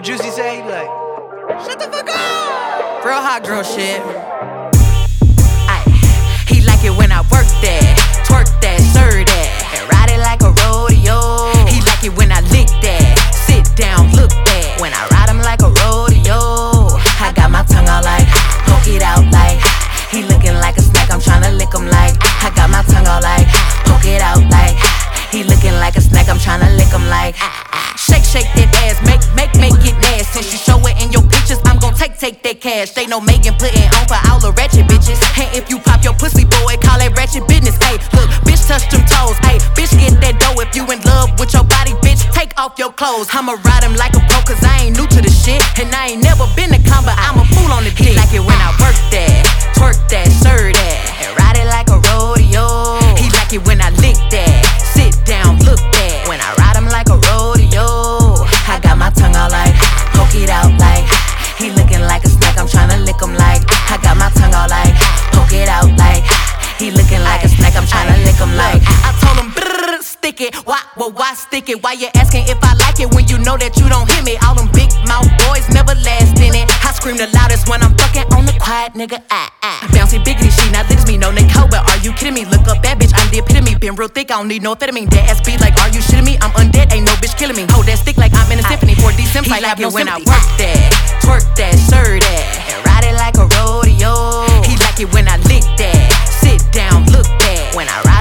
what Juicy say? He be like, shut the fuck up. Real hot girl shit. Ay, he like it when I work that, twerk that, serve that, and ride it like a rodeo. He like it when I lick that, sit down, look that, when I ride him like a rodeo. I got my tongue out like, poke it out like, he looking like a snack, I'm tryna lick him like. I got my tongue out like, poke it out like, he looking like a snack, I'm tryna lick him like. Shake, shake that ass, make it nasty. Since you show it in your pictures, I'm gon' take that cash. They know Megan putting on for all the ratchet bitches. And if you pop your pussy, boy, call it ratchet business. Ayy, look, bitch, touch them toes. Ayy, bitch, get that dough. If you in love with your body, bitch, take off your clothes. I'ma ride him like a pro, cause I ain't new to the shit. And I ain't never been to combat, I'm a fool on the dick. He like it when I work that, twerk that, serve that, and ride it like a rodeo. He like it when I lick that, sit down, look that, when I ride him like a rodeo. I got my tongue out like, poke it out like, he looking like a snack, I'm tryna lick him like. I got my tongue out like, poke it out like, he looking like a snack, I'm tryna lick him like. I told him, brrr, stick it, why stick it? Why you asking if I like it when you know that you don't hit me? All them big mouth boys never last in it. I scream the loudest when I'm fucking on the quiet nigga. Bouncy biggity, she not licks me, no Nicole, but are you kidding me? Look up that bitch, I'm the epitome. Been real thick, I don't need no amphetamine. That ass beat like, are you shitting me? I'm undead, ain't no bitch killing me. Hold that stick like I'm in a symphony. 4D Sims, I like it when I work that, twerk that, serve that, and ride it like a rodeo. He like it when I lick that, sit down, look that, when I ride